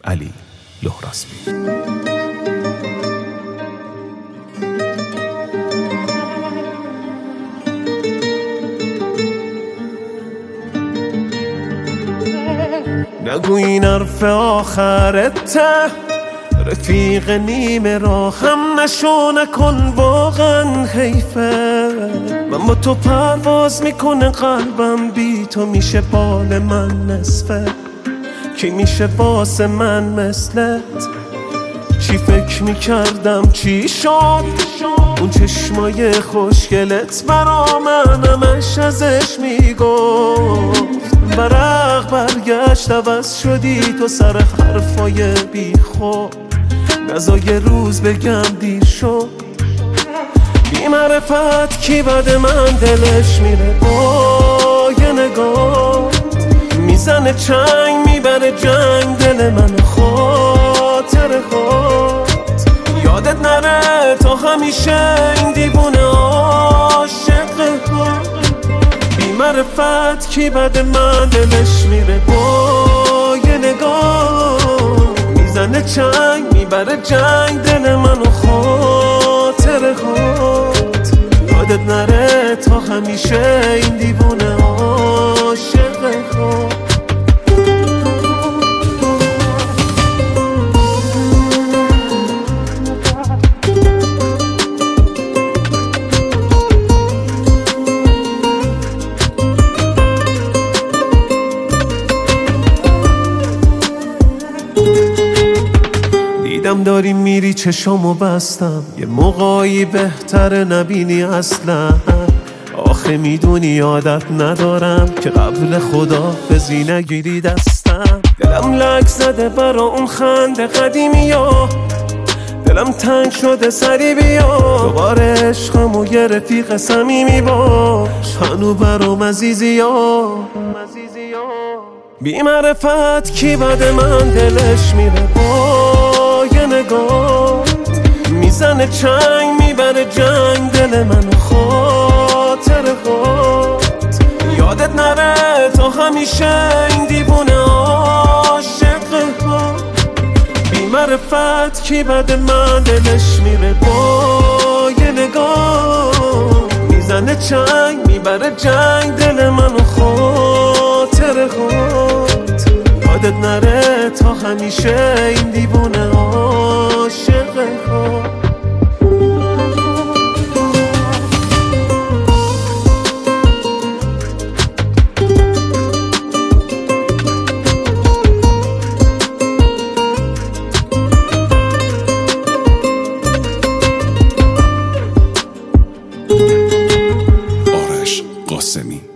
علی لهراسبی. نگو این حرف آخرته، رفیق نیمه راهم نشو، نکن واقعا حیفه. من با تو پرواز میکنه قلبم، بی تو میشه بال من نصفه. کی میشه واسه من مثلت؟ چی فکر میکردم چی شد؟ اون چشمای خوشگلت برا من همش ازش میگفت. ورق برگشت عوض شدی تو سر حرفای بی خود. نزا یه روز بگم دیر شد. بی معرفت کی بد من دلش میره با یه نگاه. میزنه چنگ میبره جنگ دل من خاطر خود. یادت نره تا همیشه این دیوونه عاشق خود. بی معرفت کی بد من دلش میره با یه نگاه. میزنه چنگ میبره جنگ دل من خاطر خود. یادت نره تا همیشه این دیوونه عاشق خود. دیدم داری میری چشامو بستم، یه موقعی بهتره نبینی اصلا. آخه میدونی عادت ندارم که قبل خداحافظی نگیری دستم. دلم لک زده برا اون خنده قدیمی ها، دلم تنگ شده سری بیا. دوباره عشقم و یه رفیق صمیمی باش، هنو برام عزیزی ها. بی معرفت کی بد من دلش میره با یه نگاه. میزنه چنگ میبره جنگ دل من خاطر خود. یادت نره تا همیشه این دیوونه عاشق خود. بی معرفت کی بد من دلش میره با یه نگاه. میزنه چنگ میبره جنگ دل من خاطر خود. یادت نره تا همیشه این دیوونه عاشق خود. آرش قاسمی.